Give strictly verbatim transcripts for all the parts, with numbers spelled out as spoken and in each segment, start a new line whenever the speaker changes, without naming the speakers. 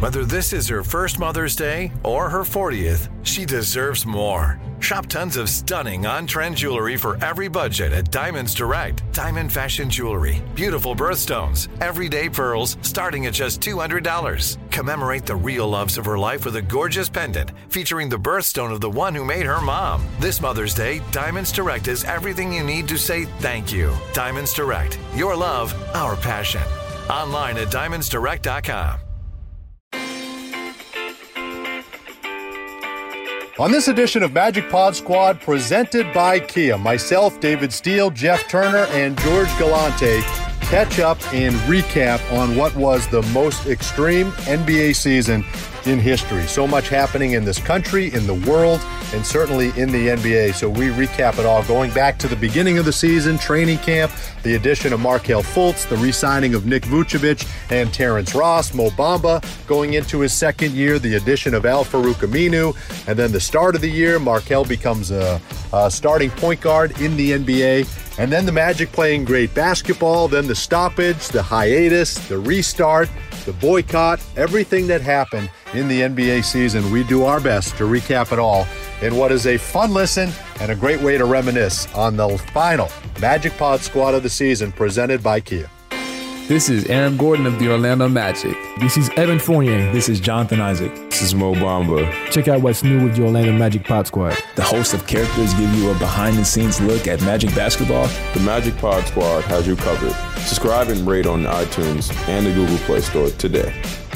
Whether this is her first Mother's Day or her fortieth, she deserves more. Shop tons of stunning on-trend jewelry for every budget at Diamonds Direct. Diamond fashion jewelry, beautiful birthstones, everyday pearls starting at just two hundred dollars. Commemorate the real loves of her life with a gorgeous pendant featuring the birthstone of the one who made her mom. This Mother's Day, Diamonds Direct is everything you need to say thank you. Diamonds Direct, your love, our passion. Online at diamonds direct dot com.
On this edition of Magic Pod Squad, presented by Kia, myself, David Steele, Jeff Turner, and George Galante catch up and recap on what was the most extreme N B A season in history. So much happening in this country, in the world, and certainly in the N B A. So we recap it all, going back to the beginning of the season, training camp, the addition of Markelle Fultz, the re-signing of Nick Vucevic and Terrence Ross, Mo Bamba going into his second year, the addition of Al-Farouq Aminu, and then the start of the year, Markelle becomes a, a starting point guard in the N B A. And then the Magic playing great basketball, then the stoppage, the hiatus, the restart, the boycott, everything that happened in the N B A season. We do our best to recap it all in what is a fun listen and a great way to reminisce on the final Magic Pod Squad of the season presented by Kia.
This is Aaron Gordon of the Orlando Magic.
This is Evan Fournier.
This is Jonathan Isaac.
This is Mo Bamba.
Check out what's new with the Orlando Magic Pod Squad.
The host of characters give you a behind-the-scenes look at Magic basketball.
The Magic Pod Squad has you covered. Subscribe and rate on iTunes and the Google Play Store today.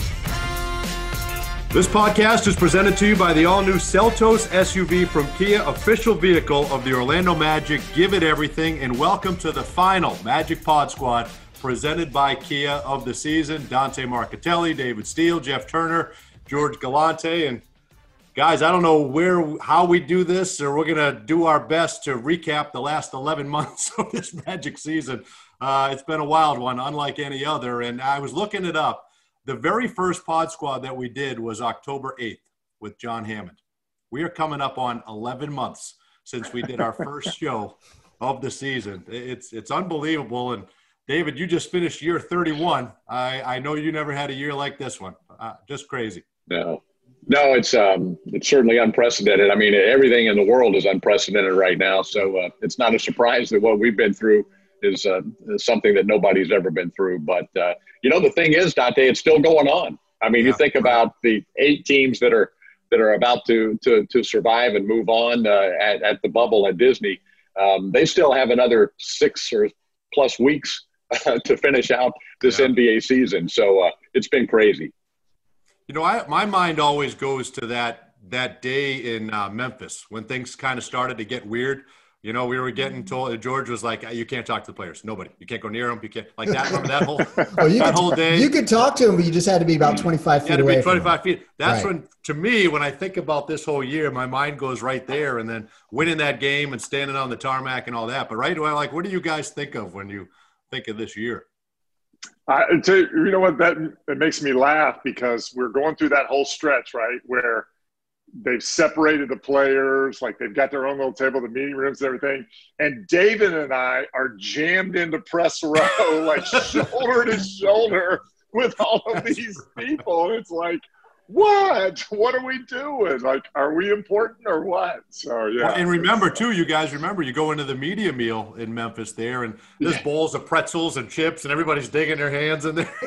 This podcast is presented to you by the all-new Seltos S U V from Kia, official vehicle of the Orlando Magic. Give it everything, and welcome to the final Magic Pod Squad presented by Kia of the season. Dante Marchitelli, David Steele, Jeff Turner, George Galante. And guys, I don't know where, how we do this, or we're going to do our best to recap the last eleven months of this Magic season. Uh, it's been a wild one, unlike any other. And I was looking it up. The very first Pod Squad that we did was October eighth with John Hammond. We are coming up on eleven months since we did our first show of the season. It's, it's unbelievable. And David, you just finished year thirty-one. I, I know you never had a year like this one. Uh, just crazy.
No, no, it's um, it's certainly unprecedented. I mean, everything in the world is unprecedented right now. So uh, it's not a surprise that what we've been through is, uh, is something that nobody's ever been through. But, uh, you know, the thing is, Dante, it's still going on. I mean, yeah. You think about the eight teams that are that are about to to, to survive and move on uh, at, at the bubble at Disney. Um, they still have another six or plus weeks Uh, to finish out this yeah. N B A season. So uh, it's been crazy.
You know, I, my mind always goes to that that day in uh, Memphis when things kind of started to get weird. You know, we were getting told, George was like, you can't talk to the players. Nobody. You can't go near them. You can't, like that. Remember that whole,
oh, you
that
could,
whole day?
You could talk to them, but you just had to be about twenty-five feet away.
You had to be twenty-five feet. That's
right.
when, to me, when I think about this whole year, my mind goes right there. And then winning that game and standing on the tarmac and all that. But right away, like, what do you guys think of when you think of this year?
I tell you, you know what, that it makes me laugh because we're going through that whole stretch, right, where they've separated the players, like they've got their own little table, the meeting rooms and everything. And David and I are jammed into press row, like shoulder to shoulder with all of these people. It's like, what? What are we doing? Like, are we important or what? So, yeah.
Well, and remember, too, you guys remember, you go into the media meal in Memphis there, and there's yeah. bowls of pretzels and chips, and everybody's digging their hands in there.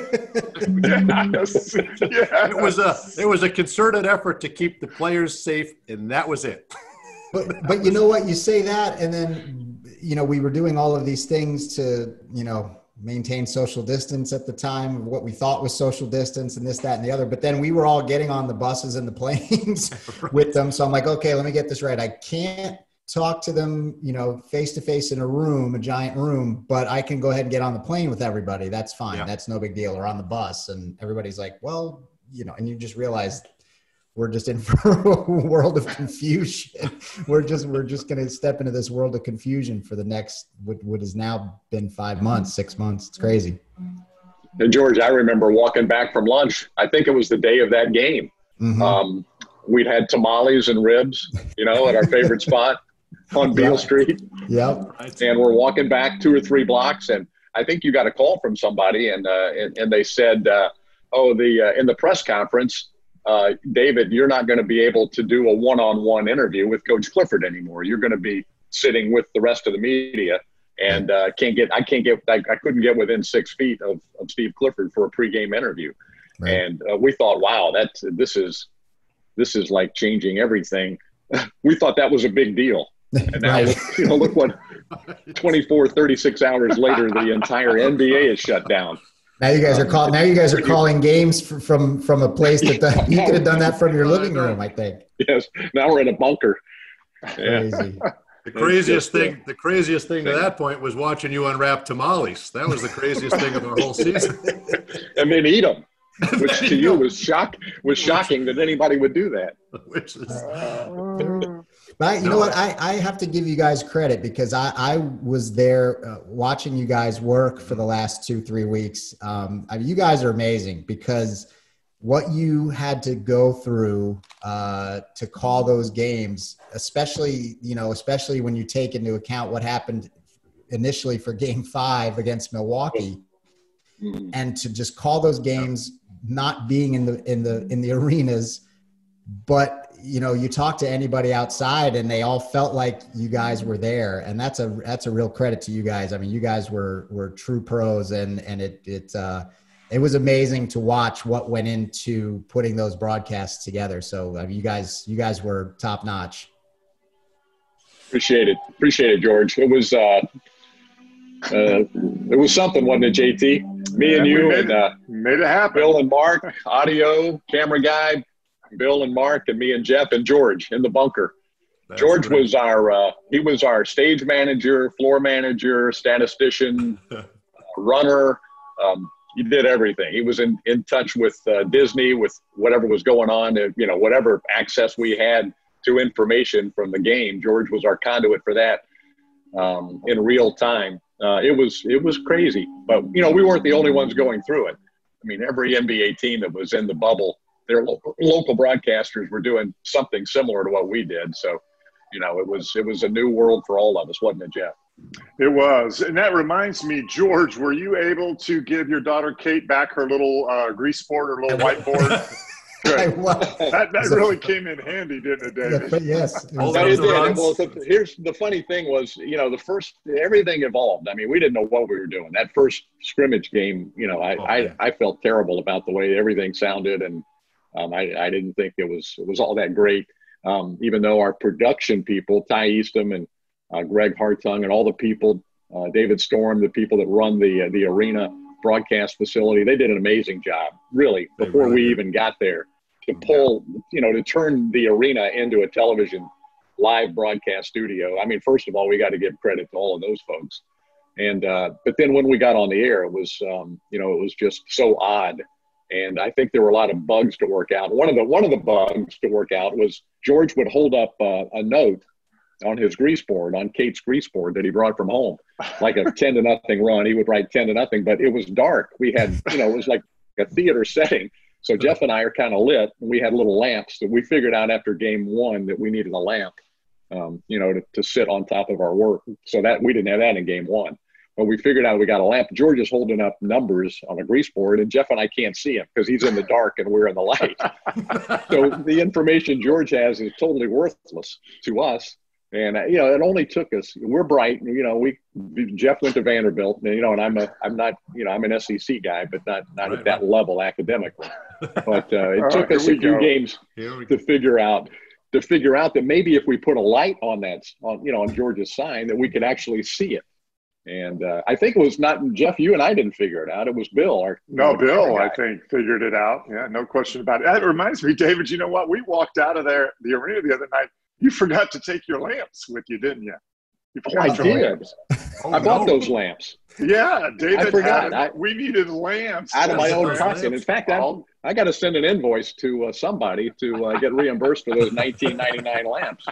yes. yes.
It was a it was a concerted effort to keep the players safe, and that was it.
but but you know what? You say that, and then, you know, we were doing all of these things to, you know, maintain social distance at the time, what we thought was social distance and this, that, and the other. But then we were all getting on the buses and the planes right. with them. So I'm like, okay, let me get this right. I can't talk to them, you know, face to face in a room, a giant room, but I can go ahead and get on the plane with everybody. That's fine. Yeah. That's no big deal. Or on the bus. And everybody's like, well, you know, and you just realize we're just in for a world of confusion. We're just we're just going to step into this world of confusion for the next what, what has now been five months, six months. It's crazy.
And George, I remember walking back from lunch. I think it was the day of that game. Mm-hmm. Um, we'd had tamales and ribs, you know, at our favorite spot on Beale Street.
Yep.
And we're walking back two or three blocks, and I think you got a call from somebody, and uh, and, and they said, uh, oh, the uh, in the press conference, uh, David, you're not going to be able to do a one-on-one interview with Coach Clifford anymore. You're going to be sitting with the rest of the media, and uh, can't get I can't get I, I couldn't get within six feet of, of Steve Clifford for a pregame interview. Right. And uh, we thought, wow, that this is this is like changing everything. We thought that was a big deal. And now, right. you know, look what twenty-four, thirty-six hours later, the entire N B A is shut down.
Now you guys are call, Now you guys are calling games from from a place that the, you could have done that from your living room, I think.
Yes. Now we're in a bunker.
Crazy.
Yeah. The craziest thing, the craziest thing to that point was watching you unwrap tamales. That was the craziest thing of our whole season.
And then eat them, which to you was shock was shocking that anybody would do that.
Which is.
But you know what? I, I have to give you guys credit because I, I was there uh, watching you guys work for the last two, three weeks. Um, I mean, you guys are amazing because what you had to go through uh, to call those games, especially, you know, especially when you take into account what happened initially for game five against Milwaukee, mm-hmm. and to just call those games not being in the, in the, in the arenas, but you know, you talk to anybody outside and they all felt like you guys were there. And that's a, that's a real credit to you guys. I mean, you guys were, were true pros, and, and it, it, uh, it was amazing to watch what went into putting those broadcasts together. So I mean, you guys, you guys were top notch.
Appreciate it. Appreciate it, George. It was, uh, uh, it was something, wasn't it, J T? Me yeah, and you
made
and,
it,
uh,
made it happen.
Bill and Mark, audio, camera guy, Bill and Mark and me and Jeff and George in the bunker. That's George great. was our, uh, he was our stage manager, floor manager, statistician, runner. Um, he did everything. He was in, in touch with uh, Disney, with whatever was going on, uh, you know, whatever access we had to information from the game. George was our conduit for that um, in real time. Uh, it was, it was crazy, but you know, we weren't the only ones going through it. I mean, every N B A team that was in the bubble, their local, local broadcasters were doing something similar to what we did. So, you know, it was it was a new world for all of us, wasn't it, Jeff?
It was. And that reminds me, George, were you able to give your daughter Kate back her little uh, grease board or little whiteboard? Good. That, that really came in handy, didn't it, David?
Yes.
Well, it did. Well, the, here's the funny thing was, you know, the first – everything evolved. I mean, we didn't know what we were doing. That first scrimmage game, you know, I, oh, I, I felt terrible about the way everything sounded, and – Um, I, I didn't think it was it was all that great, um, even though our production people, Ty Eastham and uh, Greg Hartung and all the people, uh, David Storm, the people that run the uh, the arena broadcast facility, they did an amazing job, really, before really we did. even got there, to pull, you know, to turn the arena into a television live broadcast studio. I mean, first of all, we got to give credit to all of those folks. And uh, but then when we got on the air, it was, um, you know, it was just so odd. And I think there were a lot of bugs to work out. One of the one of the bugs to work out was George would hold up uh, a note on his grease board, on Kate's grease board that he brought from home, like a ten to nothing run. He would write ten to nothing, but it was dark. We had, you know, it was like a theater setting. So Jeff and I are kind of lit, and we had little lamps that we figured out after game one that we needed a lamp, um, you know, to, to sit on top of our work. So that we didn't have that in game one. But we figured out we got a lamp. George is holding up numbers on a grease board, and Jeff and I can't see him because he's in the dark and we're in the light. So the information George has is totally worthless to us. And, uh, you know, it only took us – we're bright. You know, we Jeff went to Vanderbilt, and, you know, and I'm a, I'm not – you know, I'm an S E C guy, but not, not right. at that level academically. But uh, it took right, us a few go. games to figure out – to figure out that maybe if we put a light on that, on, you know, on George's sign, that we could actually see it. And uh, I think it was not Jeff. You and I didn't figure it out. It was Bill. Our,
no, Bill, I think figured it out. Yeah, no question about it. That reminds me, David. You know what? We walked out of there, the arena, the other night. You forgot to take your lamps with you, didn't you? You
forgot oh, I did. Lamps. Oh, I bought no. those lamps.
Yeah, David.
I forgot.
Had,
I,
we needed lamps
out of my own pocket. In fact, I, I got to send an invoice to uh, somebody to uh, get reimbursed for those nineteen ninety-nine lamps.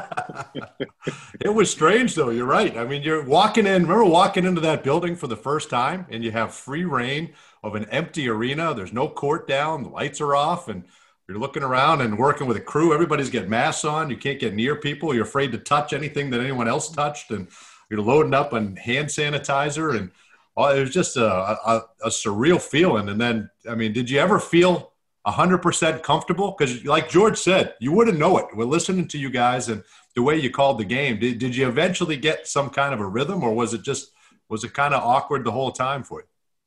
It was strange, though. You're right. I mean, you're walking in. Remember walking into that building for the first time, and you have free reign of an empty arena. There's no court down. The lights are off, and you're looking around and working with a crew. Everybody's got masks on. You can't get near people. You're afraid to touch anything that anyone else touched, and you're loading up on hand sanitizer. And oh, it was just a, a, a surreal feeling. And then, I mean, did you ever feel one hundred percent comfortable? Because like George said, you wouldn't know it. We're listening to you guys and the way you called the game. Did, did you eventually get some kind of a rhythm, or was it just, was it kind of awkward the whole time for you?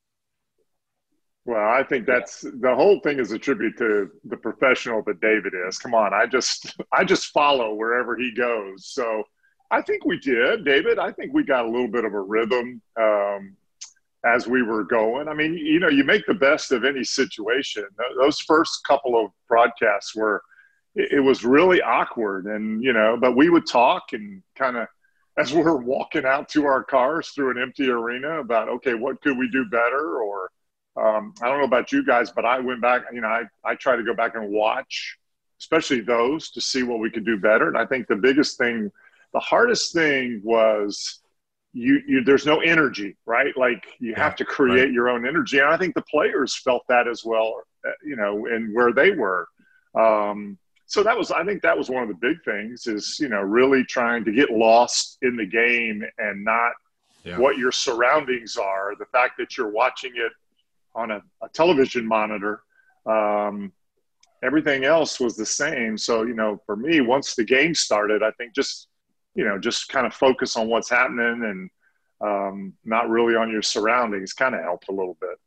Well, I think that's the whole thing is a tribute to the professional that David is. Come on, I just I just follow wherever he goes. So I think we did, David. I think we got a little bit of a rhythm um, as we were going. I mean, you know, you make the best of any situation. Those first couple of broadcasts were, it, it was really awkward, and you know, but we would talk and kind of as we we're walking out to our cars through an empty arena about, okay, what could we do better, or Um, I don't know about you guys, but I went back, you know, I, I try to go back and watch, especially those, to see what we could do better. And I think the biggest thing, the hardest thing was you, you there's no energy, right? Like you
Yeah,
have to create
right.
your own energy. And I think the players felt that as well, uh, you know, and where they were. Um, so that was, I think that was one of the big things is, you know, really trying to get lost in the game and not
Yeah.
what your surroundings are. The fact that you're watching it on a, a television monitor, um, everything else was the same. So, you know, for me, once the game started, I think just, you know, just kind of focus on what's happening and um, not really on your surroundings kind of helped a little bit.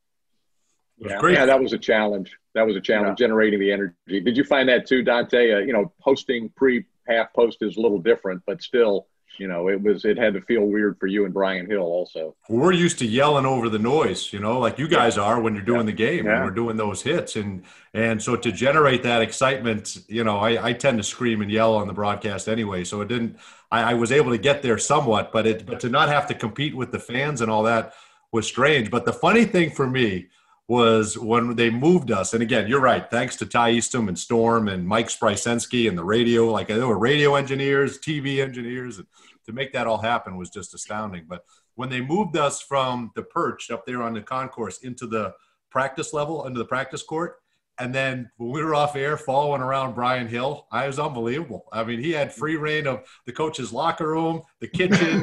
Yeah,
great.
yeah, that was a challenge. That was a challenge,
Yeah.
generating the energy. Did you find that too, Dante? Uh, you know, posting pre-half post is a little different, but still, you know, it was it had to feel weird for you and Brian Hill also.
We're used to yelling over the noise, you know, like you guys are when you're doing the game
Yeah.
and we're doing those hits. And and so to generate that excitement, you know, I, I tend to scream and yell on the broadcast anyway. So it didn't I, I was able to get there somewhat, but it but to not have to compete with the fans and all that was strange. But the funny thing for me was when they moved us, and again, you're right, thanks to Ty Eastham and Storm and Mike Sprysensky and the radio, like there were radio engineers, T V engineers, and to make that all happen was just astounding. But when they moved us from the perch up there on the concourse into the practice level, into the practice court, and then when we were off air following around Brian Hill, I was unbelievable. I mean, he had free reign of the coach's locker room, the kitchen.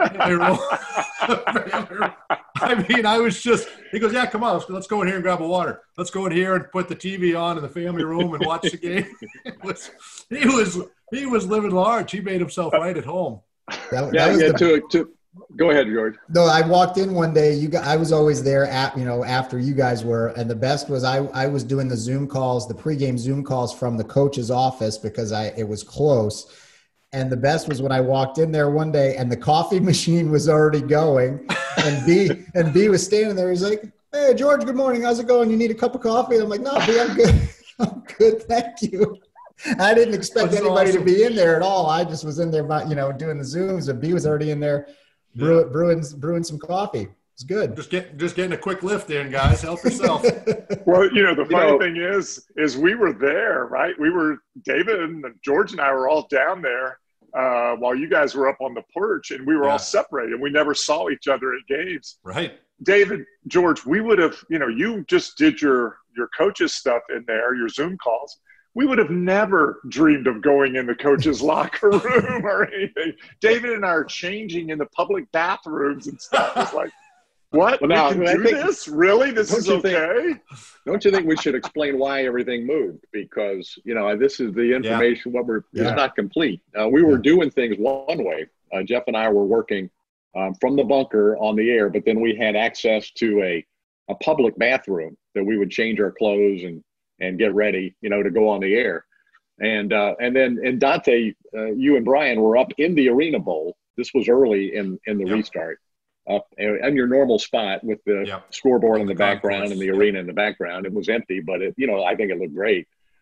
I mean, I was just, he goes, yeah, come on, let's, let's go in here and grab a water. Let's go in here and put the T V on in the family room and watch the game. It was, he was, he was living large. He made himself right at home.
That,
Yeah,
that was
yeah.
the,
To, to go ahead, George.
No, I walked in one day. You got, I was always there at, you know, after you guys were, and the best was I, I was doing the Zoom calls, the pregame Zoom calls from the coach's office because I, it was close. And the best was when I walked in there one day and the coffee machine was already going and B, and B was standing there. He's like, hey, George, good morning. How's it going? You need a cup of coffee? And I'm like, no, B, I'm good. I'm good. Thank you. I didn't expect
That's
anybody
awesome.
to be in there at all. I just was in there, you know, doing the Zooms, and B was already in there brew,
Yeah.
brewing, brewing some coffee. It's good.
Just get, just getting a quick lift in, guys. Help yourself.
Well, you know, the
You
funny
know-
thing is, is we were there, right? We were, David and George and I were all down there uh, while you guys were up on the porch, and we were
Yeah.
all separated. We never saw each other at games.
Right.
David, George, we would have, you know, you just did your, your coach's stuff in there, your Zoom calls. We would have never dreamed of going in the coach's locker room or anything. David and I are changing in the public bathrooms and stuff. It's like, what?
Well, now,
we can
I
do
think-
this? Really? This
Don't
is
you think-
okay?
Don't you think we should explain why everything moved? Because, you know, this is the information, what we're,
Yeah.
it's not complete. Uh, we were doing things one way. Uh, Jeff and I were working um, from the bunker on the air, but then we had access to a, a public bathroom that we would change our clothes and, and get ready, you know, to go on the air. And, uh, and then, and Dante, uh, you and Brian were up in the Arena Bowl. This was early in, in the
Yep.
restart. Up in your normal spot with the
Yep.
scoreboard in
On
the,
the
background
concourse.
and the
Yep.
arena in the background. It was empty, but it, you know, I think it looked great.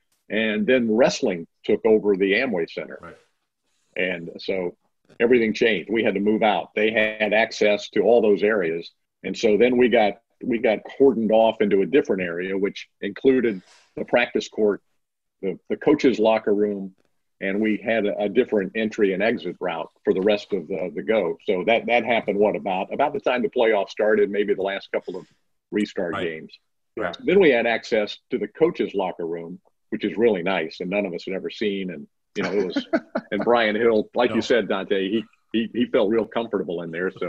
And then wrestling took over the Amway Center.
Right.
And so everything changed. We had to move out. They had access to all those areas. And so then we got, we got cordoned off into a different area, which included the practice court, the, the coach's locker room, and we had a, a different entry and exit route for the rest of the, the go. So that, that happened, what, about, about the time the playoffs started, maybe the last couple of restart
Right.
games.
Right.
Then we had access to the coach's locker room, which is really nice, and none of us had ever seen. And, you know, it was, and Brian Hill, like
No.
you said, Dante, he, he, he felt real comfortable in there. So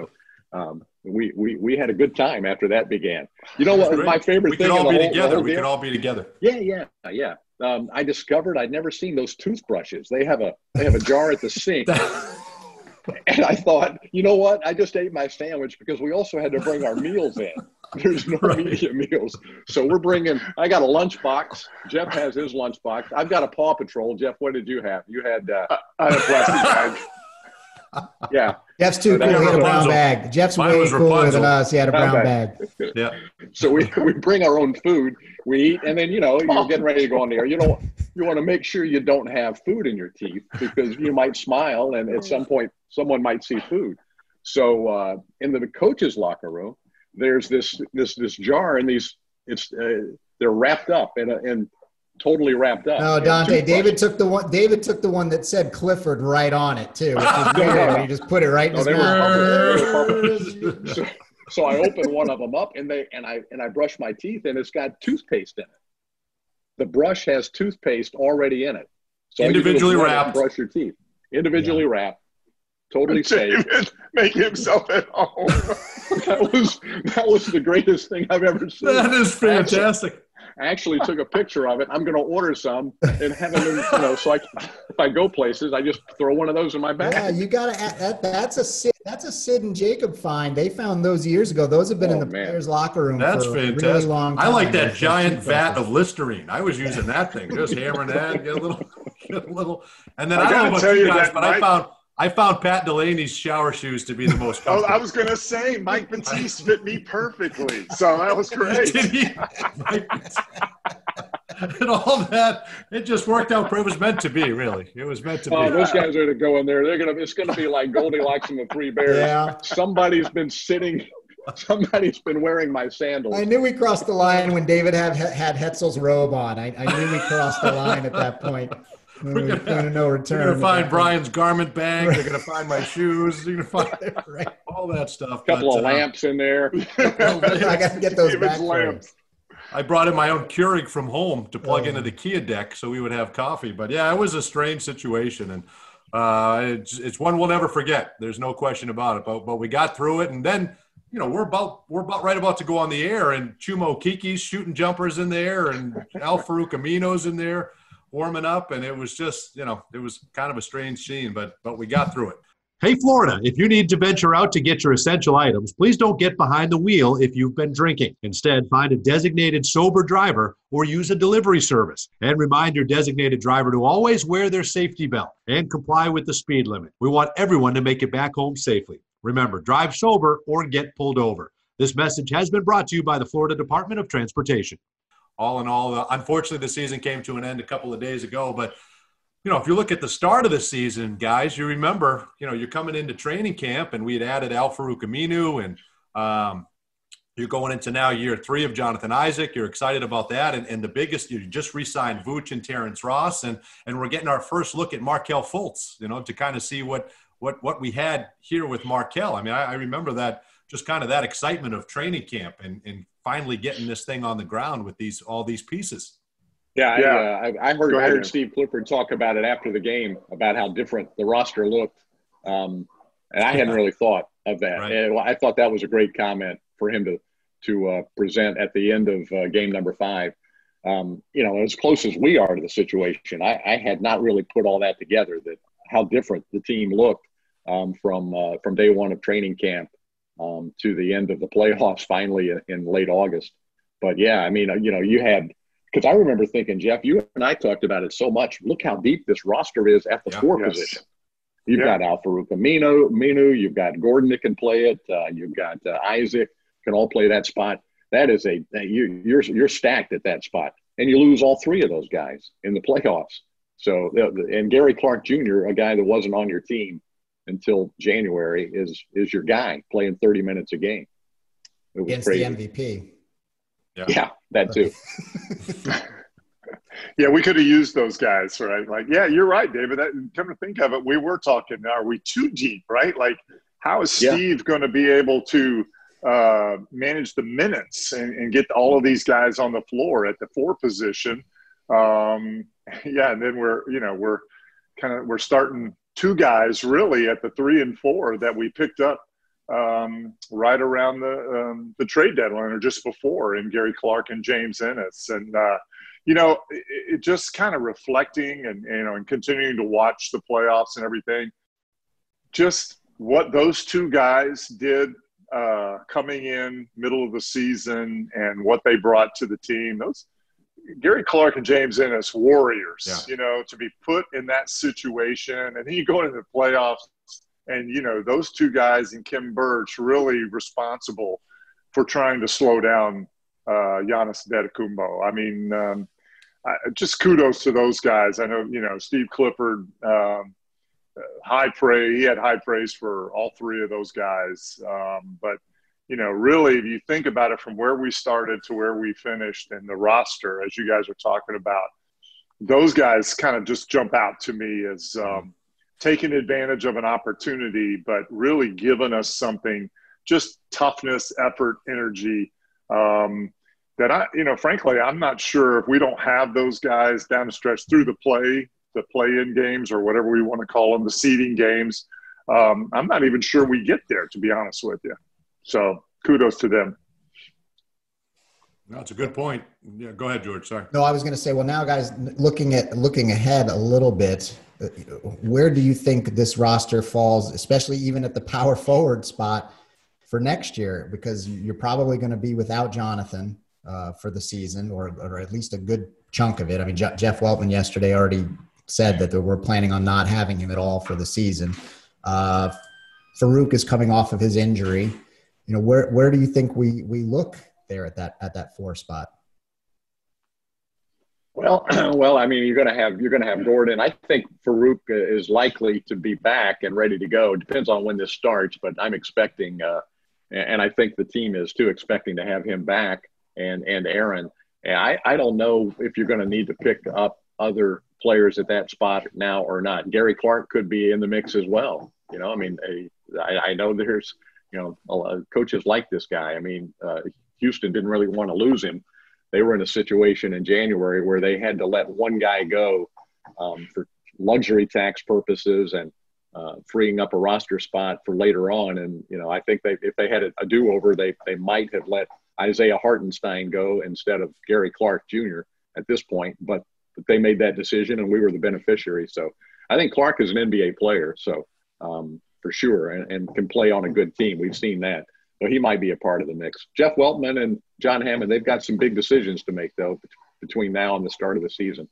um, we, we we had a good time after that began. You know what? My favorite
we
thing.
We could all be
whole,
together. We could all be together.
Yeah, yeah, yeah. Um, I discovered I'd never seen those toothbrushes. They have a they have a jar at the sink. And I thought, you know what? I just ate my sandwich because we also had to bring our meals in. There's no right. immediate meals. So we're bringing – I got a lunchbox. Jeff has his lunchbox. I've got a Paw Patrol. Jeff, what did you have? You had uh, – I had a plastic bag. Yeah.
Jeff's too cool. He had a brown bag. Jeff's way cooler than us. He had a brown bag.
Yeah.
So we, we bring our own food. We eat, and then, you know, you're getting ready to go on the air. You know, you want to make sure you don't have food in your teeth because you might smile, and at some point someone might see food. So uh, in the coach's locker room, there's this this this jar, and these it's uh, they're wrapped up and and totally wrapped up.
No, Dante. David took the one. David took the one that said Clifford right on it too. Which is weird. He just put it right in
no,
his mouth.
So, so I opened one of them up, and they and I and I brushed my teeth, and it's got toothpaste in it. The brush has toothpaste already in it. So
individually wrapped.
Brush your teeth. Individually yeah. wrapped. Totally safe.
Make himself at home.
that was that was the greatest thing I've ever seen.
That is fantastic.
Actually, I actually took a picture of it. I'm going to order some and have it, in, you know, so I, if I go places, I just throw one of those in my bag.
Yeah, you got to. That, that's a Sid, that's a Sid and Jacob find. They found those years ago. Those have been oh, in the man. players' locker room.
That's
for
fantastic.
A really long time.
I like that giant vat of Listerine. I was using that thing, just hammering that, get a little, get a little, and then I, I don't know about you guys, but Mike, I found. I found Pat Delaney's shower shoes to be the most comfortable.
Oh, I was going to say, Mike Batiste fit me perfectly. So that was great.
Did he? And all that, it just worked out. It was meant to be, really. It was meant to be.
Oh, those guys are to go in there. They're gonna. It's gonna be like Goldilocks and the Three Bears.
Yeah.
Somebody's been sitting. Somebody's been wearing my sandals.
I knew we crossed the line when David had had Hetzel's robe on. I, I knew we crossed the line at that point.
We're gonna,
gonna no return.
They're gonna find Brian's garment bag. Right. They're gonna find my shoes. They're gonna find right. all that stuff.
A couple but, of uh, lamps in there.
I got to get those back lamps.
I brought in my own Keurig from home to plug oh. into the Kia deck so we would have coffee. But yeah, it was a strange situation, and uh, it's, it's one we'll never forget. There's no question about it. But but we got through it, and then you know we're about we're about right about to go on the air, and Chuma Okeke's shooting jumpers in there, and Al-Farouq Amino's in there warming up, and it was just, you know, it was kind of a strange scene, but but we got through it. Hey, Florida, if you need to venture out to get your essential items, please don't get behind the wheel if you've been drinking. Instead, find a designated sober driver or use a delivery service. And remind your designated driver to always wear their safety belt and comply with the speed limit. We want everyone to make it back home safely. Remember, drive sober or get pulled over. This message has been brought to you by the Florida Department of Transportation. All in all, uh, unfortunately, the season came to an end a couple of days ago. But, you know, if you look at the start of the season, guys, you remember, you know, you're coming into training camp, and we had added Al-Farouq Aminu, and um, you're going into now year three of Jonathan Isaac. You're excited about that. And, and the biggest, you just re-signed Vooch and Terrence Ross, and and we're getting our first look at Markelle Fultz, you know, to kind of see what what what we had here with Markelle. I mean, I, I remember that, just kind of that excitement of training camp and, and finally getting this thing on the ground with these all these pieces.
Yeah, yeah. I, uh, I, I heard I heard Steve Clifford talk about it after the game about how different the roster looked, um, and I hadn't really thought of that. Right. And I thought that was a great comment for him to to uh, present at the end of uh, game number five. Um, you know, as close as we are to the situation, I, I had not really put all that together. That how different the team looked um, from uh, from day one of training camp. Um, to the end of the playoffs finally in, in late August. But, yeah, I mean, you know, you had – because I remember thinking, Jeff, you and I talked about it so much. Look how deep this roster is at the yeah, four yes. position. You've yeah. got Al-Farouq Aminu, Aminu, you've got Gordon that can play it, uh, you've got uh, Isaac can all play that spot. That is a – you, you're you're stacked at that spot. And you lose all three of those guys in the playoffs. So – and Gary Clark Junior, a guy that wasn't on your team until January, is is your guy playing thirty minutes a game. It was
Against
crazy.
the M V P.
Yeah, yeah that too.
Yeah, we could have used those guys, right? Like, yeah, you're right, David. That, come to think of it, we were talking, are we too deep, right? Like, how is Steve yeah. going to be able to uh, manage the minutes and, and get all of these guys on the floor at the four position? Um, yeah, and then we're, you know, we're kind of, we're starting – two guys really at the three and four that we picked up um, right around the um, the trade deadline or just before in Gary Clark and James Ennis. And, uh, you know, it, it just kind of reflecting and, you know, and continuing to watch the playoffs and everything, just what those two guys did uh, coming in middle of the season and what they brought to the team. Those Gary Clark and James Ennis, warriors, yeah. you know, to be put in that situation. And then you go into the playoffs and, you know, those two guys and Kim Birch really responsible for trying to slow down uh, Giannis Antetokounmpo. I mean, um, I, just kudos to those guys. I know, you know, Steve Clifford, um, high praise. He had high praise for all three of those guys. Um, but, you know, really, if you think about it from where we started to where we finished and the roster, as you guys are talking about, those guys kind of just jump out to me as um, taking advantage of an opportunity, but really giving us something, just toughness, effort, energy, um, that I, you know, frankly, I'm not sure if we don't have those guys down the stretch through the play, the play-in games or whatever we want to call them, the seeding games. Um, I'm not even sure we get there, to be honest with you. So kudos to them.
That's a good point. Yeah, go ahead, George. Sorry.
No, I was going to say, well, now, guys, looking at looking ahead a little bit, where do you think this roster falls, especially even at the power forward spot for next year? Because you're probably going to be without Jonathan uh, for the season, or or at least a good chunk of it. I mean, Je- Jeff Weltman yesterday already said that we're planning on not having him at all for the season. Uh, Farouk is coming off of his injury. You know, where where do you think we we look there at that at that four spot?
Well, well, I mean, you're going to have you're going to have Gordon. I think Farouk is likely to be back and ready to go. It depends on when this starts, but I'm expecting, uh, and I think the team is too, expecting to have him back and and Aaron. And I I don't know if you're going to need to pick up other players at that spot now or not. Gary Clark could be in the mix as well. You know, I mean, I, I know there's. You know, a lot of coaches like this guy. I mean, uh, Houston didn't really want to lose him. They were in a situation in January where they had to let one guy go um, for luxury tax purposes and uh, freeing up a roster spot for later on. And, you know, I think they, if they had a, a do-over, they they might have let Isaiah Hartenstein go instead of Gary Clark Junior at this point. But, but they made that decision, and we were the beneficiary. So I think Clark is an N B A player. So, um, for sure, and, and can play on a good team. We've seen that. So he might be a part of the mix. Jeff Weltman and John Hammond, they've got some big decisions to make, though, between now and the start of the season.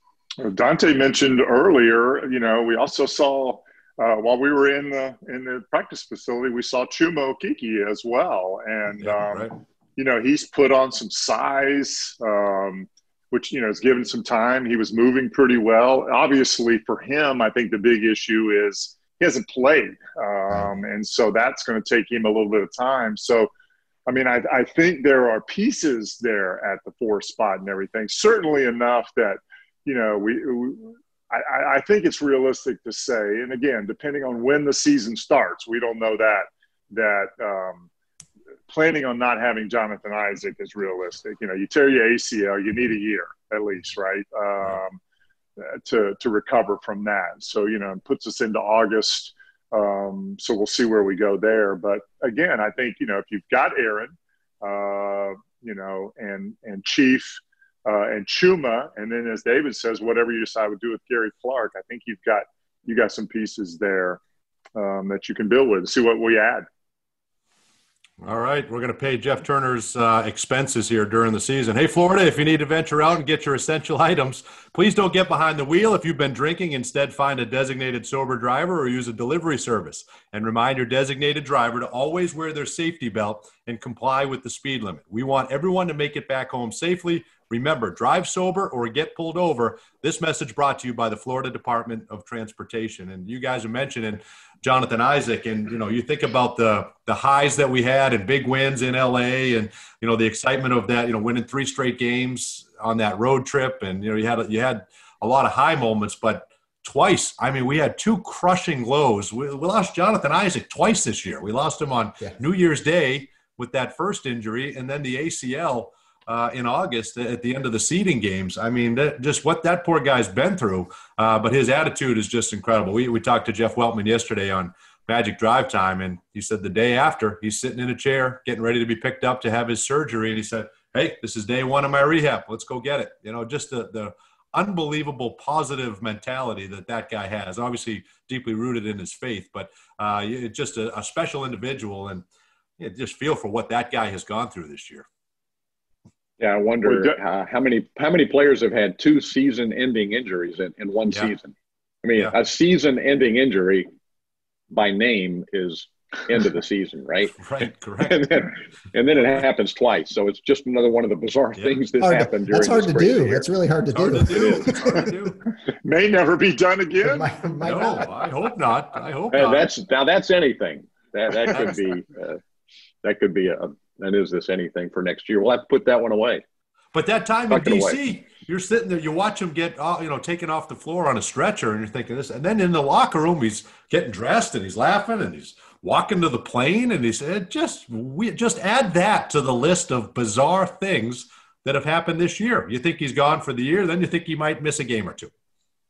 Dante mentioned earlier, you know, we also saw uh, while we were in the in the practice facility, we saw Chuma Okeke as well. And,
yeah,
um,
right.
you know, he's put on some size, um, which, you know, is given some time. He was moving pretty well. Obviously, for him, I think the big issue is he hasn't played. Um, and so that's going to take him a little bit of time. So, I mean, I, I think there are pieces there at the four spot and everything, certainly enough that, you know, we, we I, I think it's realistic to say, and again, depending on when the season starts, we don't know that, that um, planning on not having Jonathan Isaac is realistic. You know, you tear your A C L, you need a year at least, right? Um, to to recover from that. So, you know, it puts us into August. Um, so we'll see where we go there. But again, I think, you know, if you've got Aaron, uh, you know, and, and Chief uh, and Chuma, and then as David says, whatever you decide to do with Gary Clark, I think you've got, you got some pieces there um, that you can build with, see what we add.
All right, we're going to pay Jeff Turner's uh, expenses here during the season. Hey, Florida, if you need to venture out and get your essential items, please don't get behind the wheel if you've been drinking. Instead, find a designated sober driver or use a delivery service. And remind your designated driver to always wear their safety belt and comply with the speed limit. We want everyone to make it back home safely. Remember, drive sober or get pulled over. This message brought to you by the Florida Department of Transportation. And you guys are mentioning Jonathan Isaac, and, you know, you think about the the highs that we had and big wins in L A, and, you know, the excitement of that, you know, winning three straight games on that road trip. And, you know, you had, you had a lot of high moments, but twice, I mean, we had two crushing lows. We, we lost Jonathan Isaac twice this year. We lost him on yeah. New Year's Day with that first injury, and then the A C L Uh, in August at the end of the seeding games. I mean, that, just what that poor guy's been through. Uh, but his attitude is just incredible. We we talked to Jeff Weltman yesterday on Magic Drive Time, and he said the day after, he's sitting in a chair getting ready to be picked up to have his surgery, and he said, hey, this is day one of my rehab. Let's go get it. You know, just the the unbelievable positive mentality that that guy has, obviously deeply rooted in his faith, but uh, just a, a special individual, and you know, just feel for what that guy has gone through this year.
Yeah, I wonder uh, how many how many players have had two season-ending injuries in, in one
yeah.
season. I mean,
yeah.
a season-ending injury by name is end of the season, right?
Right, correct.
and, then, and then it happens twice. So it's just another one of the bizarre yeah. things that
hard
happened
to,
during
That's hard
this
to do.
year.
That's really hard to
it's
do.
Hard to do. It's hard to do.
May never be done again.
Might, might
no,
not.
I hope not. I hope
And
not.
that's now that's anything. That that could be uh, that could be a and is this anything for next year? We'll have to put that one away.
But that time
Tuck
in
it
D
away.
C, you're sitting there, you watch him get, uh, you know, taken off the floor on a stretcher, and you're thinking this. And then in the locker room, he's getting dressed and he's laughing and he's walking to the plane, and he said, just we just add that to the list of bizarre things that have happened this year. You think he's gone for the year, then you think he might miss a game or two.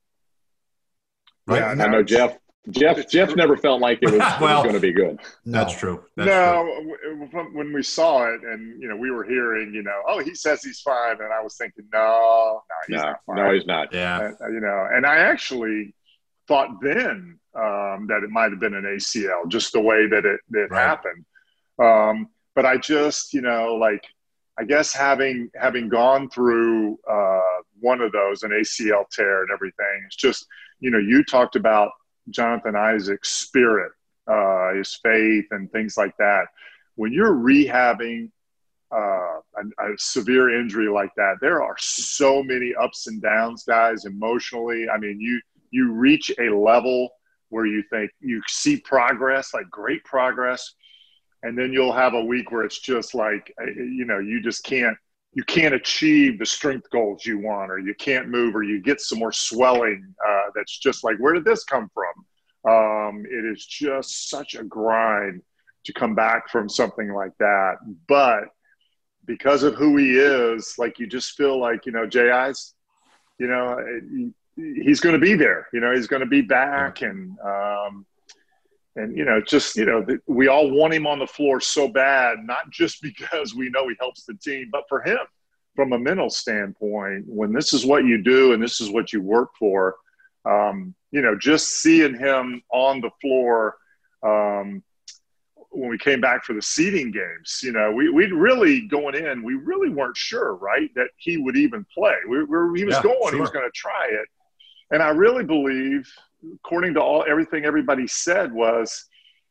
Right?
Yeah,
I know Jeff. Jeff. Jeff never felt like it was,
Well,
was going to be good.
No.
That's true. That's
no,
true.
w- when we saw it, and you know, we were hearing, you know, oh, he says he's fine, and I was thinking, no, no, he's
No,
not fine.
no, he's not.
Yeah.
Uh, you know, and I actually thought then um, that it might have been an A C L, just the way that it, it
Right.
happened. Um, but I just, you know, like, I guess having having gone through uh, one of those, an A C L tear and everything, it's just, you know, you talked about Jonathan Isaac's spirit, uh, his faith, and things like that. When you're rehabbing uh, a, a severe injury like that, there are so many ups and downs, guys, emotionally. I mean, you you reach a level where you think you see progress, like great progress, and then you'll have a week where it's just like, you know, you just can't you can't achieve the strength goals you want, or you can't move, or you get some more swelling. Uh, that's just like, where did this come from? Um, it is just such a grind to come back from something like that. But because of who he is, like, you just feel like, you know, J I's, you know, he's going to be there. You know, he's going to be back, and um, and you know, just you know, we all want him on the floor so bad, not just because we know he helps the team, but for him, from a mental standpoint, when this is what you do and this is what you work for. Um, you know, just seeing him on the floor um, when we came back for the seeding games, you know, we we really going in, we really weren't sure, right, that he would even play. We, we he was
Yeah,
going,
sure.
he was going to try it, and I really believe, according to all everything everybody said, was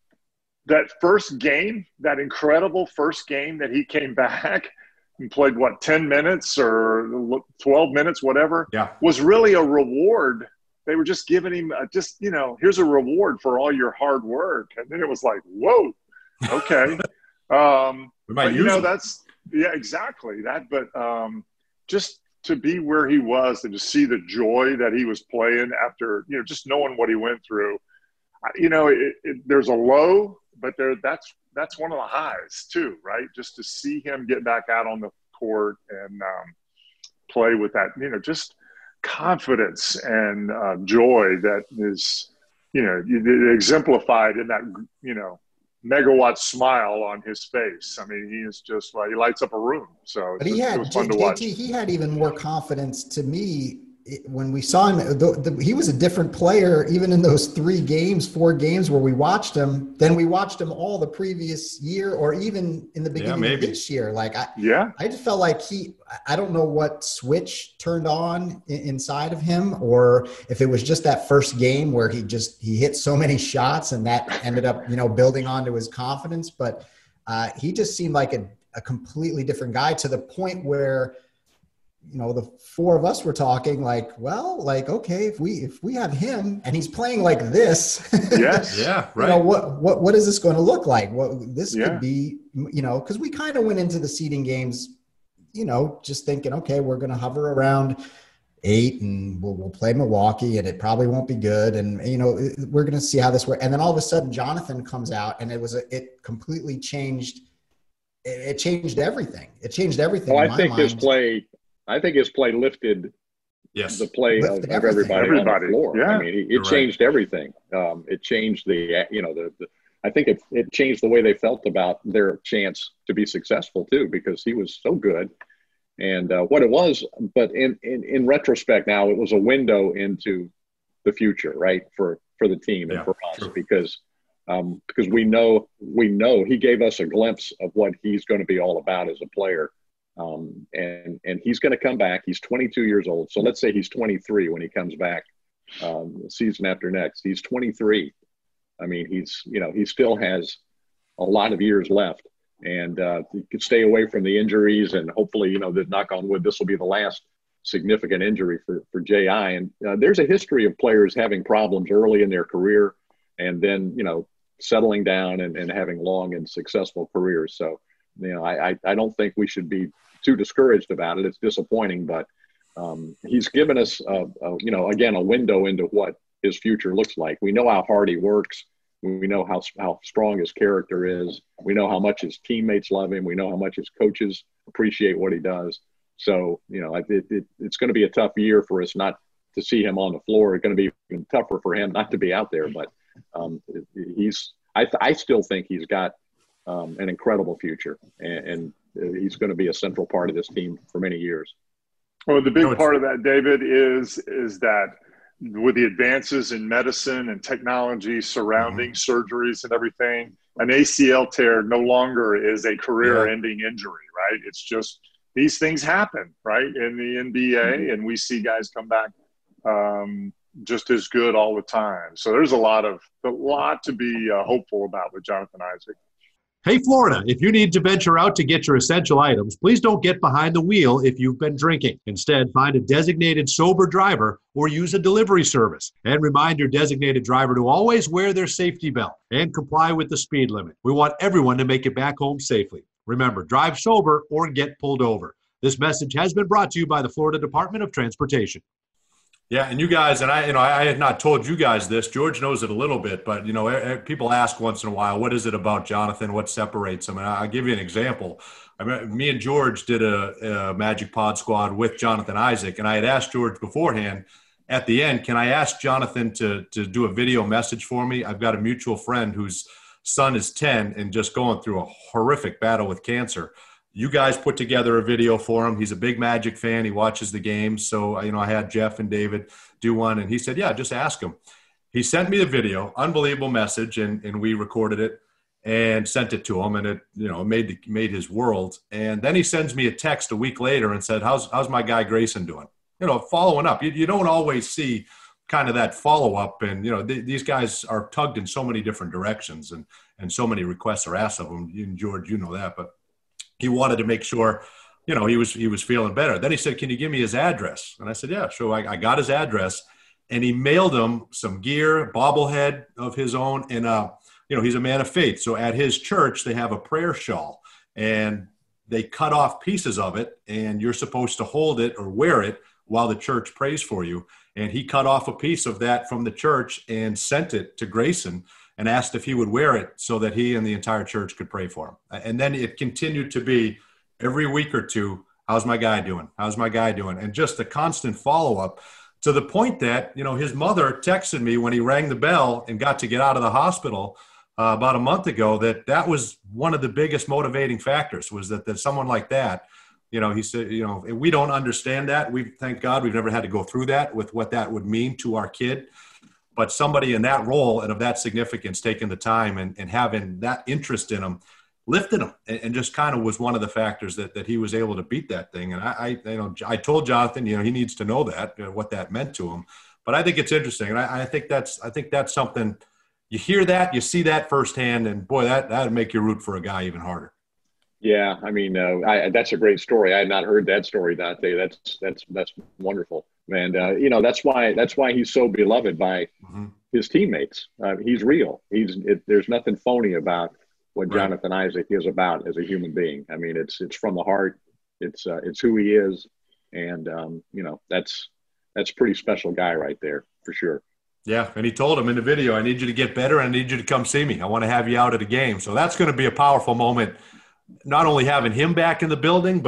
that first game, that incredible first game that he came back and played what ten minutes or twelve minutes, whatever,
Yeah.
was really a reward. They were just giving him a, just, you know, here's a reward for all your hard work. And then it was like, whoa, okay. um,
We might
but, you
use
know,
him.
that's, yeah, exactly that. But um, just to be where he was and to see the joy that he was playing after, you know, just knowing what he went through, I- you know, it, it, there's a low, but there, that's, that's one of the highs too, right? Just to see him get back out on the court and um, play with that, you know, just confidence and uh, joy that is, you know, exemplified in that, you know, megawatt smile on his face. I mean, he is just like, he lights up a room. So
But
it's
he
just,
had,
it was fun
J-
to watch.
J T, he had even more confidence to me it- when we saw him. The, the, he was a different player, even in those three games, four games where we watched him, than we watched him all the previous year, or even in the beginning of
maybe.
this year. Like, I,
Yeah.
I just felt like he, I don't know what switch turned on i- inside of him, or if it was just that first game where he just, he hit so many shots and that ended up, you know, building onto his confidence. But uh, he just seemed like a, a completely different guy, to the point where, you know, the four of us were talking like, well, like, okay, if we, if we have him and he's playing like this,
Yes.
Yeah,
you
right.
know, what, what, what is this going to look like? What this
Yeah.
could be, you know, cause we kind of went into the seeding games, you know, just thinking, okay, we're going to hover around eight and we'll, we'll play Milwaukee and it probably won't be good. And, you know, we're going to see how this works. And then all of a sudden Jonathan comes out and it was, a, it completely changed. It, it changed everything. It changed everything.
Well,
in
I
my
think his
mind.
play, I think his play lifted
Yes.
the play of, of everybody,
everybody
on the floor.
Yeah.
I mean, it, it
You're
changed
right.
everything. Um, it changed the, you know, the, the I think it, it changed the way they felt about their chance to be successful too, because he was so good. And uh, what it was, but in, in, in retrospect now, it was a window into the future, right, for, for the team and
Yeah,
for us,
true.
because um, because we know we know he gave us a glimpse of what he's going to be all about as a player. Um, and and he's going to come back. He's twenty-two years old. So let's say he's twenty-three when he comes back um, the season after next. He's twenty-three. I mean, he's, you know, he still has a lot of years left, and uh, he could stay away from the injuries, and hopefully, you know, the knock on wood, this will be the last significant injury for, for J I. And uh, there's a history of players having problems early in their career and then, you know, settling down and, and having long and successful careers. So, you know, I, I, I don't think we should be too discouraged about it. It's disappointing, but um, he's given us, a, a, you know, again, a window into what his future looks like. We know how hard he works. We know how how strong his character is. We know how much his teammates love him. We know how much his coaches appreciate what he does. So, you know, it, it, it's going to be a tough year for us not to see him on the floor. It's going to be even tougher for him not to be out there. But um, he's, I, I still think he's got um, an incredible future, and, and he's going to be a central part of this team for many years.
Well, the big part of that, David, is is that with the advances in medicine and technology surrounding mm-hmm. surgeries and everything, an A C L tear no longer is a career-ending yeah. injury, right? It's just these things happen, right, in the N B A, mm-hmm. and we see guys come back um, just as good all the time. So there's a lot of a lot to be uh, hopeful about with Jonathan Isaac.
Hey, Florida, if you need to venture out to get your essential items, please don't get behind the wheel if you've been drinking. Instead, find a designated sober driver or use a delivery service. And remind your designated driver to always wear their safety belt and comply with the speed limit. We want everyone to make it back home safely. Remember, drive sober or get pulled over. This message has been brought to you by the Florida Department of Transportation. Yeah, and you guys, and I, you know, I had not told you guys this. George knows it a little bit, but you know, people ask once in a while, what is it about Jonathan? What separates him? And I'll give you an example. I mean, me and George did a, a Magic Pod Squad with Jonathan Isaac, and I had asked George beforehand. At the end, can I ask Jonathan to to do a video message for me? I've got a mutual friend whose son is ten and just going through a horrific battle with cancer. You guys put together a video for him. He's a big Magic fan. He watches the games. So, you know, I had Jeff and David do one, and he said, yeah, just ask him. He sent me the video, unbelievable message, and, and we recorded it and sent it to him, and it, you know, made the, made his world. And then he sends me a text a week later and said, how's, how's my guy Grayson doing? You know, following up. You, you don't always see kind of that follow-up, and, you know, th- these guys are tugged in so many different directions, and, and so many requests are asked of them. You and George, you know that, but he wanted to make sure, you know, he was he was feeling better. Then he said, can you give me his address? And I said, yeah, sure. I, I got his address, and he mailed him some gear, bobblehead of his own. And, uh, you know, he's a man of faith. So at his church, they have a prayer shawl, and they cut off pieces of it, and you're supposed to hold it or wear it while the church prays for you. And he cut off a piece of that from the church and sent it to Grayson and asked if he would wear it so that he and the entire church could pray for him. And then it continued to be every week or two, how's my guy doing? How's my guy doing? And just a constant follow-up to the point that, you know, his mother texted me when he rang the bell and got to get out of the hospital uh, about a month ago, that that was one of the biggest motivating factors, was that, that someone like that, you know, he said, you know, we don't understand that. We thank God we've never had to go through that with what that would mean to our kid. But somebody in that role and of that significance taking the time and, and having that interest in him lifted him, and, and just kind of was one of the factors that, that he was able to beat that thing. And I, I, you know, I told Jonathan, you know, he needs to know that, you know, what that meant to him. But I think it's interesting. And I, I think that's, I think that's something you hear that, you see that firsthand, and boy, that, that'd make you root for a guy even harder.
Yeah. I mean, uh, I, that's a great story. I had not heard that story, Dante. That's, that's, that's wonderful. And, uh, you know, that's why that's why he's so beloved by mm-hmm. his teammates. Uh, he's real. He's it, there's nothing phony about what right. Jonathan Isaac is about as a human being. I mean, it's it's from the heart. It's uh, it's who he is. And, um, you know, that's that's a pretty special guy right there for sure.
Yeah. And he told him in the video, I need you to get better. I need you to come see me. I want to have you out at a game. So that's going to be a powerful moment, not only having him back in the building, but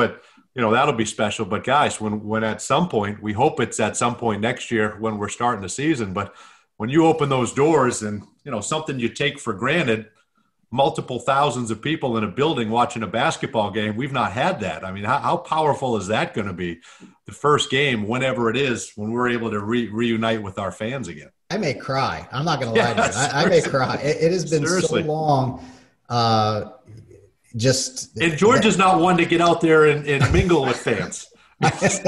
you know, that'll be special. But guys, when, when at some point, we hope it's at some point next year when we're starting the season, but when you open those doors and, you know, something you take for granted, multiple thousands of people in a building watching a basketball game, we've not had that. I mean, how, how powerful is that going to be? The first game, whenever it is, when we're able to re- reunite with our fans again.
I may cry. I'm not going to lie to you. I, I may cry. It, it has been Seriously. so long. Uh, just
and George is not one to get out there and, and mingle with fans. and,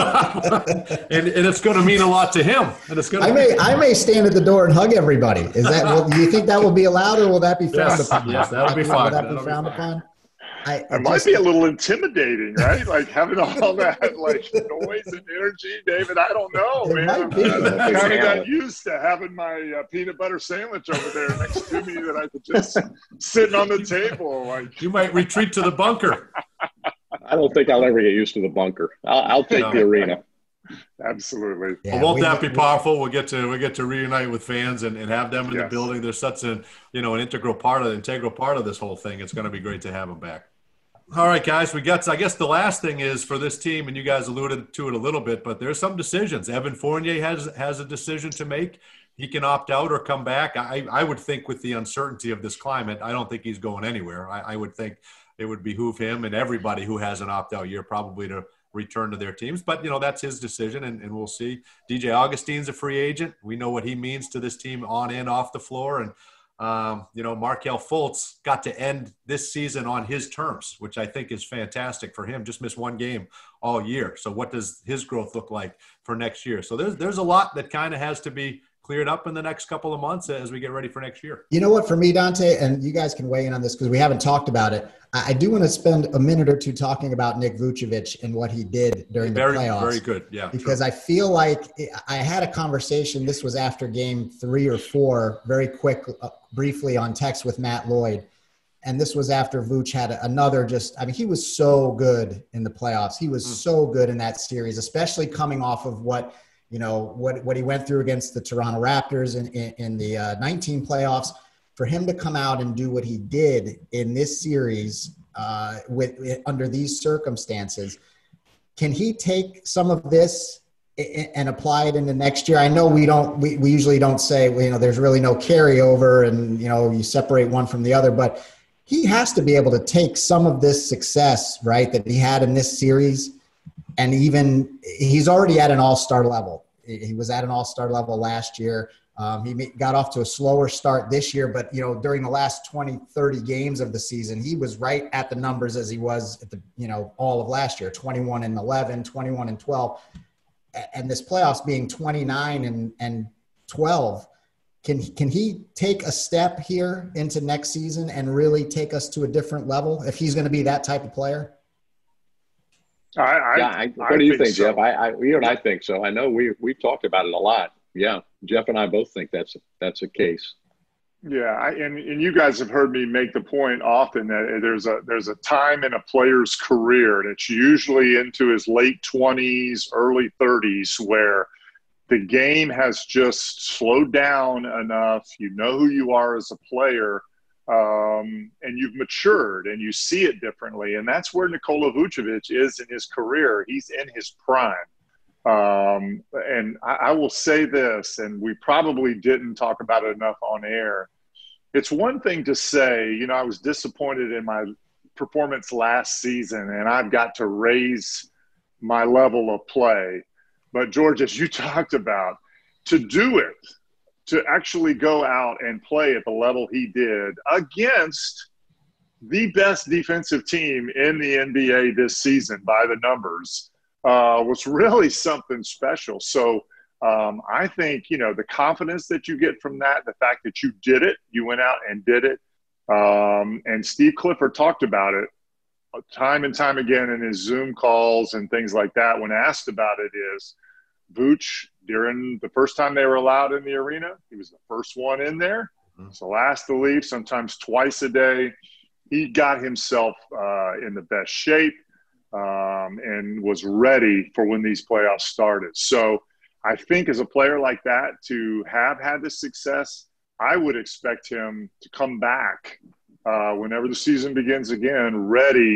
and it's going to mean a lot to him. And it's going.
I may, I may stand at the door and hug everybody. Is that? Will, do you think that will be allowed, or will that be frowned
yes,
upon?
Yes, that'll be fine.
Will that
that'll
be frowned
be
upon? I,
it might just, be a little intimidating, right? Like having all that like noise and energy, David. I don't know,
it
man.
Might be.
I kind of got used to having my uh, peanut butter sandwich over there next to me that I could just sitting on the table. Like
you might retreat to the bunker.
I don't think I'll ever get used to the bunker. I'll, I'll take no. the arena.
Absolutely.
Yeah, well, won't we, that be powerful? We'll get to we get to reunite with fans and, and have them in yes. the building. They're such an you know an integral part of the integral part of this whole thing. It's going to be great to have them back. All right, guys, we got. I guess the last thing is for this team, and you guys alluded to it a little bit, but there's some decisions. Evan Fournier has has a decision to make. He can opt out or come back. I I would think with the uncertainty of this climate, I don't think he's going anywhere. I, I would think it would behoove him and everybody who has an opt-out year probably to return to their teams. But, you know, that's his decision, and, and we'll see. D J Augustine's a free agent. We know what he means to this team on and off the floor. And, um, you know, Markelle Fultz got to end this season on his terms, which I think is fantastic for him. Just missed one game all year. So what does his growth look like for next year? So there's, there's a lot that kind of has to be cleared up in the next couple of months as we get ready for next year.
You know what, for me, Dante, and you guys can weigh in on this because we haven't talked about it. I do want to spend a minute or two talking about Nick Vucevic and what he did during
very,
the playoffs.
Very good, yeah.
Because
true.
I feel like I had a conversation, this was after game three or four, very quick, uh, briefly on text with Matt Lloyd. And this was after Vooch had another just – I mean, he was so good in the playoffs. He was mm. so good in that series, especially coming off of what – you know, what, what he went through against the Toronto Raptors in, in, in the uh, nineteen playoffs. For him to come out and do what he did in this series uh, with, with under these circumstances, can he take some of this and apply it into next year? I know we don't, we, we usually don't say, you know, there's really no carryover and, you know, you separate one from the other, but he has to be able to take some of this success, right, that he had in this series. And even he's already at an all-star level. He was at an all-star level last year. Um, he got off to a slower start this year, but, you know, during the last twenty, thirty games of the season, he was right at the numbers as he was at the, you know, all of last year, twenty-one and eleven, twenty-one and twelve. And this playoffs being twenty-nine and, and twelve. Can, can he take a step here into next season and really take us to a different level if he's going to be that type of player?
I, I,
yeah, I, what
I
do you
think,
think,
so.
Jeff? I, I, you and I think so. I know we we've talked about it a lot. Yeah, Jeff and I both think that's that's a case.
Yeah, I, and and you guys have heard me make the point often that there's a there's a time in a player's career, and it's usually into his late twenties, early thirties, where the game has just slowed down enough. You know who you are as a player. Um, and you've matured and you see it differently. And that's where Nikola Vucevic is in his career. He's in his prime. Um, and I, I will say this, and we probably didn't talk about it enough on air. It's one thing to say, you know, I was disappointed in my performance last season and I've got to raise my level of play. But George, as you talked about, to do it, to actually go out and play at the level he did against the best defensive team in the N B A this season by the numbers uh, was really something special. So um, I think, you know, the confidence that you get from that, the fact that you did it, you went out and did it. Um, and Steve Clifford talked about it time and time again in his Zoom calls and things like that when asked about it is Vooch, during the first time they were allowed in the arena, he was the first one in there. Mm-hmm. So last to leave, sometimes twice a day. He got himself uh, in the best shape um, and was ready for when these playoffs started. So I think as a player like that, to have had this success, I would expect him to come back uh, whenever the season begins again, ready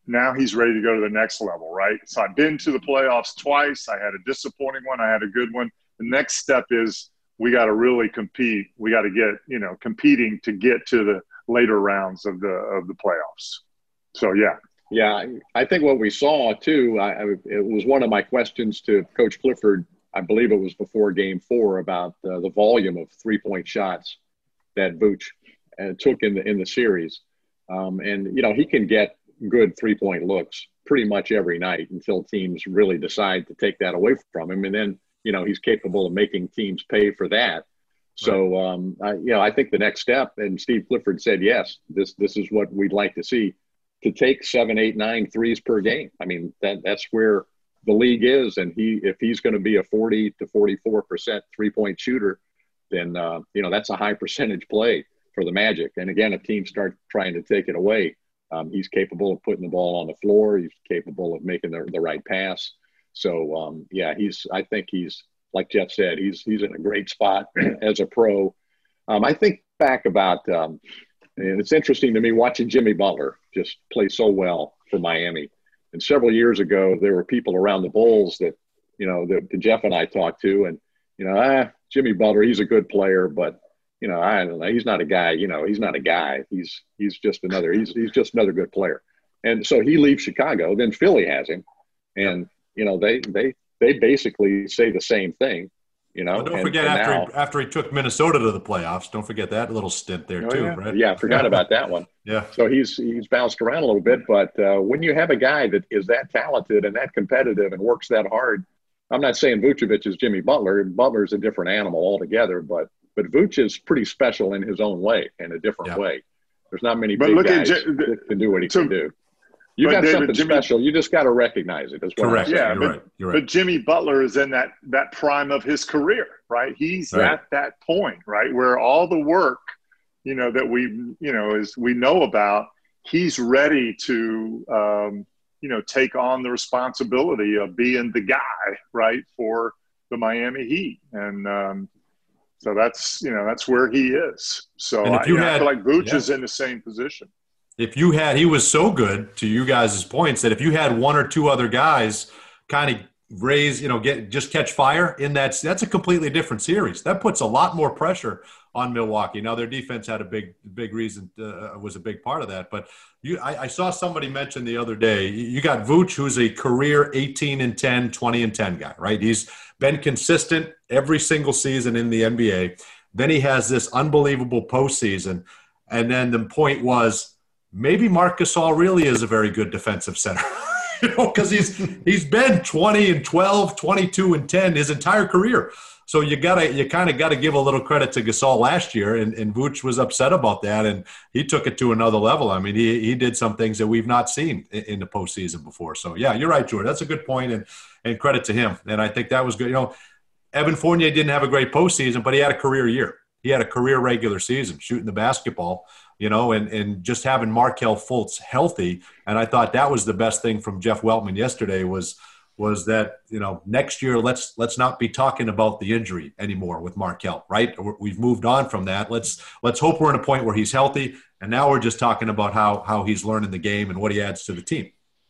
now he's ready to go to the next level, right? So I've been to the playoffs twice. I had a disappointing one. I had a good one. The next step is we got to really compete. We got to get, you know, competing to get to the later rounds of the of the playoffs. So, yeah.
Yeah, I think what we saw, too, I, I, it was one of my questions to Coach Clifford. I believe it was before game four about uh, the volume of three-point shots that Vooch uh, took in the in the series. Um, and, you know, he can get good three-point looks pretty much every night until teams really decide to take that away from him. And then, you know, he's capable of making teams pay for that. So, um, I, you know, I think the next step, and Steve Clifford said, yes, this this is what we'd like to see, to take seven, eight, nine threes per game. I mean, that that's where the league is. And he, if he's going to be a forty to forty-four percent three-point shooter, then, uh, you know, that's a high percentage play for the Magic. And again, if teams start trying to take it away, um, he's capable of putting the ball on the floor. He's capable of making the, the right pass. So, um, yeah, he's, I think he's, like Jeff said, he's, he's in a great spot as a pro. Um, I think back about, um, and it's interesting to me watching Jimmy Butler just play so well for Miami. And several years ago, there were people around the Bulls that, you know, that, that Jeff and I talked to, and, you know, ah, Jimmy Butler, he's a good player, but, you know, I don't know, he's not a guy, you know, he's not a guy. He's, he's just another, he's, he's just another good player. And so he leaves Chicago, then Philly has him. And, you know, they, they, they basically say the same thing, you know.
Well, don't
and,
forget
and
after,
now,
he, after he took Minnesota to the playoffs, don't forget that little stint there
oh,
too,
yeah.
right?
Yeah, I forgot about that one.
Yeah.
So he's, he's bounced around a little bit, but uh, when you have a guy that is that talented and that competitive and works that hard, I'm not saying Vucevic is Jimmy Butler. Butler's a different animal altogether, but but Vooch is pretty special in his own way, in a different
yeah.
way. There's not many
but
big
look
guys
at J-
that can do what he
so,
can do. You got
David,
something
Jimmy,
special. You just got to recognize it. Is what
Correct.
Yeah,
You're
but,
right. You're right.
But Jimmy Butler is in that that prime of his career, right? He's
Right.
at that point, right, where all the work, you know, that we, you know, is we know about, he's ready to, um, you know, take on the responsibility of being the guy, right, for the Miami Heat, and um, so that's, you know, that's where he is. So
And if
I,
you
you know, I
had-
feel like Vooch
yeah.
is in the same position.
If you had, he was so good, to you guys' points, that if you had one or two other guys kind of raise, you know, get just catch fire in that, that's a completely different series. That puts a lot more pressure on Milwaukee. Now their defense had a big, big reason, uh, was a big part of that. But you, I, I saw somebody mention the other day, you got Vooch, who's a career eighteen and ten, twenty and ten guy, right? He's been consistent every single season in the N B A. Then he has this unbelievable postseason. And then the point was, maybe Marc Gasol really is a very good defensive center, you know, because he's he's been twenty and twelve, twenty-two and ten his entire career. So you gotta you kind of got to give a little credit to Gasol last year, and, and Vooch was upset about that, and he took it to another level. I mean, he he did some things that we've not seen in, in the postseason before. So yeah, you're right, George. That's a good point, and and credit to him. And I think that was good. You know, Evan Fournier didn't have a great postseason, but he had a career year. He had a career regular season shooting the basketball, you know, and, and just having Markelle Fultz healthy. And I thought that was the best thing from Jeff Weltman yesterday was, was that, you know, next year, let's, let's not be talking about the injury anymore with Markelle, right? We've moved on from that. Let's, let's hope we're in a point where he's healthy. And now we're just talking about how, how he's learning the game and what he adds to the team.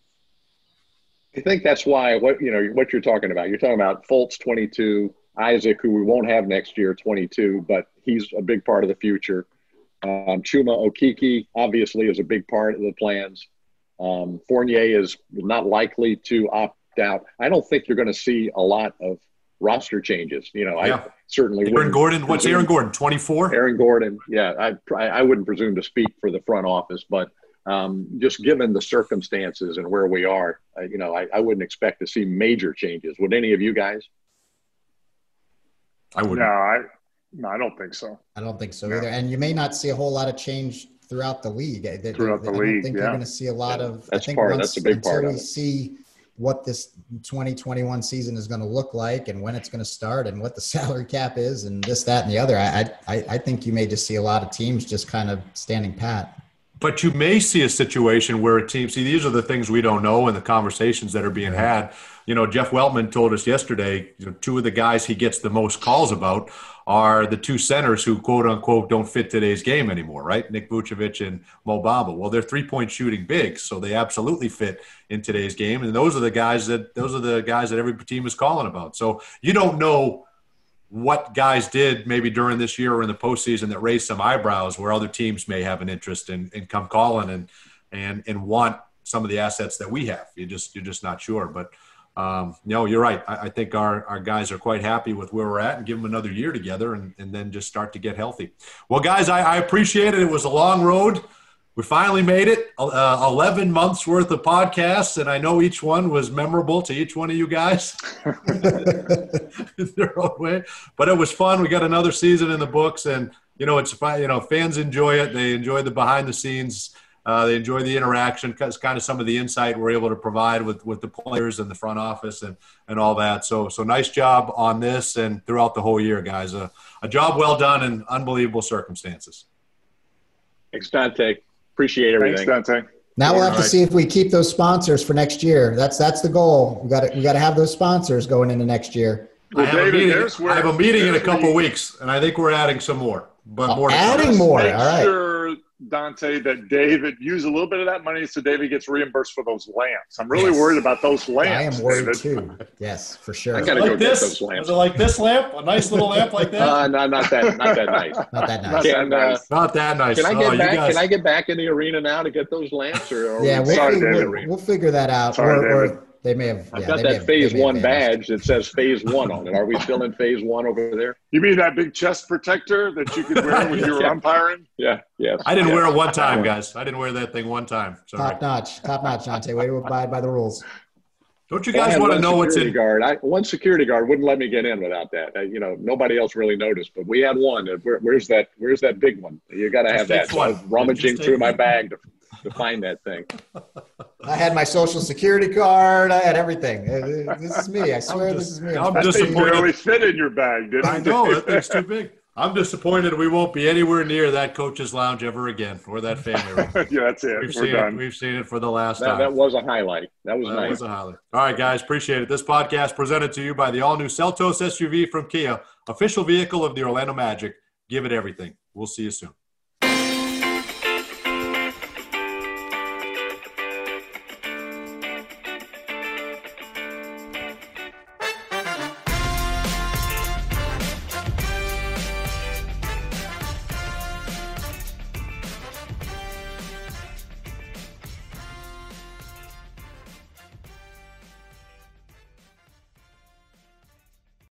I think that's why what, you know, what you're talking about, you're talking about Fultz twenty-two, Isaac, who we won't have next year, twenty-two, but he's a big part of the future. Um, Chuma Okeke obviously is a big part of the plans. Um, Fournier is not likely to opt out. I don't think you're going to see a lot of roster changes. You know,
Yeah.
I certainly
Aaron Gordon, what's
presume-
Aaron Gordon, twenty-four?
Aaron Gordon, yeah, I I wouldn't presume to speak for the front office, but um, just given the circumstances and where we are, uh, you know, I, I wouldn't expect to see major changes. Would any of you guys?
I wouldn't.
No, I no, I don't think so.
I don't think so
No.
either. And you may not see a whole lot of change throughout the league. They- they-
Throughout the
I don't
league,
think
yeah.
you're going to see a lot
Yeah,
of.
that's
I think
part-
once,
that's a big part
until
of
we
it.
see what this twenty twenty-one season is going to look like and when it's going to start and what the salary cap is and this, that, and the other. I, I, I think you may just see a lot of teams just kind of standing pat.
But you may see a situation where a team – see, these are the things we don't know and the conversations that are being had. you know, Jeff Weltman told us yesterday, you know, two of the guys he gets the most calls about are the two centers who, quote unquote, don't fit today's game anymore, right? Nick Vucevic and Mo Bamba. Well, they're three-point shooting bigs, so they absolutely fit in today's game. And those are the guys that those are the guys that every team is calling about. So you don't know what guys did maybe during this year or in the postseason that raised some eyebrows where other teams may have an interest in, in come calling and and and want some of the assets that we have. You just you're just not sure, but. Um, no, you're right. I, I think our, our guys are quite happy with where we're at and give them another year together and, and then just start to get healthy. Well, guys, I, I appreciate it. It was a long road. We finally made it, uh, eleven months worth of podcasts, and I know each one was memorable to each one of you guys in their own way. But it was fun. We got another season in the books, and, you know, it's you know, fans enjoy it. They enjoy the behind-the-scenes. Uh, they enjoy the interaction, because kind of some of the insight we're able to provide with, with the players and the front office and, and all that. So so nice job on this and throughout the whole year, guys. Uh, a job well done in unbelievable circumstances.
Thanks, Dante. Appreciate everything.
Thanks, Dante.
Now we'll
All
have to
right.
see if we keep those sponsors for next year. That's that's the goal. We got to we got to have those sponsors going into next year.
I have,
David,
a meeting,
there's where-
I have a meeting in a
there's where
couple
you-
weeks, and I think we're adding some more. But
Oh,
more to
adding
come.
more.
Make
All right.
sure, Dante, that David use a little bit of that money so David gets reimbursed for those lamps. I'm really
Yes.
worried about those
I
lamps.
am worried
David.
too. Yes, for sure.
I gotta
Like
go get
this?
those lamps.
Was it like this lamp? A nice little lamp like that?
Uh, no, not that, not that nice.
Not that
Not
nice.
that
Can, uh,
nice.
Not that nice.
Can I
Oh,
get
you
back?
guys-
Can I get back in the arena now to get those lamps? Or, or
Yeah, we'll,
Sorry,
figure,
David.
we'll, we'll figure that out.
Sorry,
or,
David.
or they may have.
I've
yeah,
got
they may
that
have-
phase
they may have
one
vanished.
badge that says phase one on it. Are we still in phase one over there?
You mean that big chest protector that you could wear when you were
Yeah.
umpiring?
Yeah. Yes.
I didn't
Yeah.
wear it one time, guys. I didn't wear that thing one time. Sorry.
Top notch, top notch, Dante. Way to abide by the rules.
Don't you
Well, I
guys
had
want to
one
know what's
security
in?
guard. I, one security guard wouldn't let me get in without that. I, you know, nobody else really noticed, but we had one. And Where, where's that? Where's that big one? You got to have
Just
that.
take
So I was
one.
rummaging
Just
through
take
my
one.
bag to, to find that thing.
I had my social security card. I had everything. Uh, uh, This is me. I swear
I'm
this
just-
is me.
I'm
That
just-
thing
Disappointed.
barely fit in your bag, didn't
I
it?
know that thing's too big. I'm disappointed we won't be anywhere near that coach's lounge ever again, or that family room.
Yeah, that's it.
We've
We're
seen
done.
it. We've seen it for the last
That,
time.
that was a highlight. That was
That
nice.
was a highlight. All right, guys, appreciate it. This podcast presented to you by the all-new Seltos S U V from Kia, official vehicle of the Orlando Magic. Give it everything. We'll see you soon.